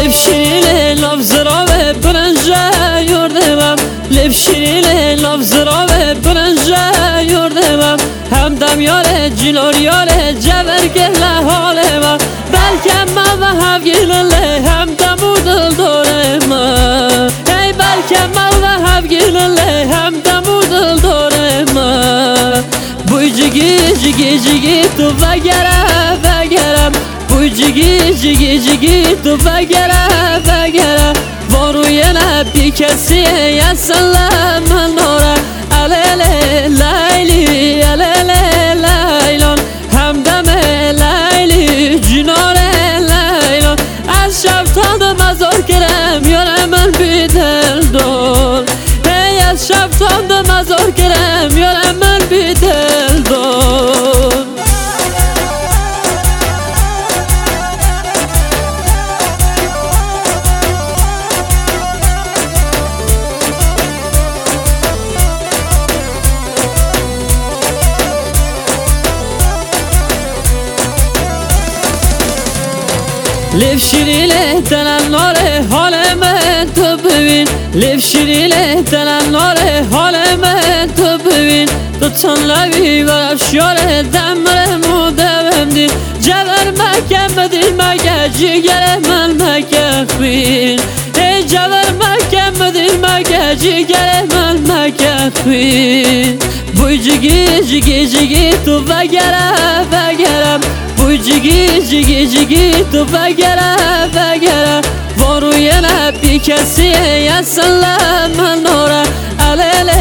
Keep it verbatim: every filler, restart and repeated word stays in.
لب شیرینه لب زرابه برنجه یردمم لب شیرینه لب زرابه برنجه یردمم همدم یاره جلور یاره جبر گله حالمم بلکه من و هفگیلله همدم و دل دارم ای بلکه من و هفگیلله همدم و دل دارم بوی جگی جگی جگی تو وگره وگرم بوی جگی جگی جگی تو وگره وگره واروی نبی کسی یا سلام نوره الیلی لیلی الیلی لیلان همدم لیلی جنار لیلان از شب تا دو مزار کرم یاره من بی دل دار هی از شب تا دو مزار کرم یاره من بی دل دار لب شیرینه دلم ناره حال من تو ببین لب شیرینه دلم ناره حال من تو ببین تو چون لبی برف شاره دمرمو دوم دین جبر مکم بدین مگه جگر من مکه خوین ای جبر مکم بدین مگه جگر من مکه خوین بوی جگی جگی جگی تو وگره وگرم بوی جگی جگی جگی تو وگره وگره واروی نبی کسی یا سلام نوره الیلی